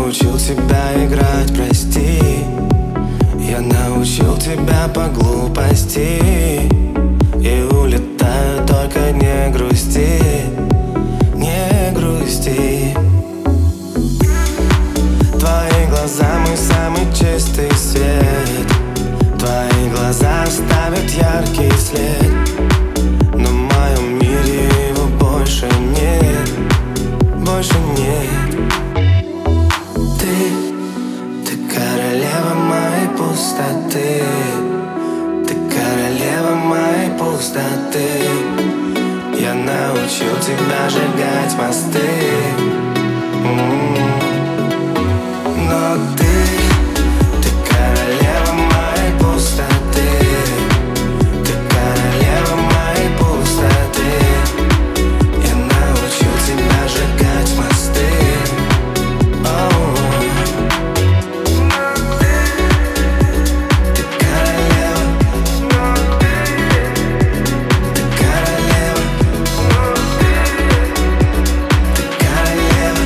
научил тебя играть, прости. Я научил тебя по глупости. И улетаю, только не грусти, не грусти. Твои глаза мой самый чистый свет. Твои глаза оставят яркий след. Но в моем мире его больше нет, больше нет. Ты королева моей пустоты. Ты королева моей пустоты. Я научил тебя сжигать мосты. Но ты королева моей пустоты. Ты королева моей пустоты. Я научил тебя сжигать мосты. Ты королева. Ты королева. Ты королева.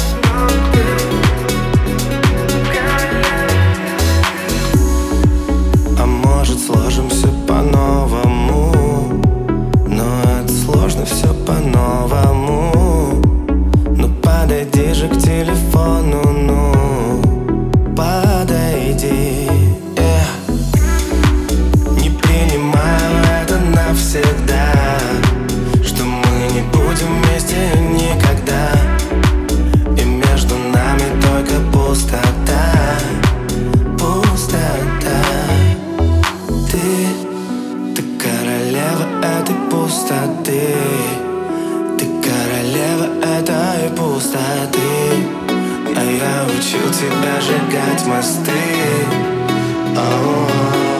А может, сложим все по-новому? Но это сложно все по-новому. Ну подойди же к телефону, ну подойди. Не принимаю это навсегда, что мы не будем вместе никогда. И между нами только пустота, пустота. Ты королева этой пустоты. Ты королева этой пустоты. А я учил тебя сжигать мосты.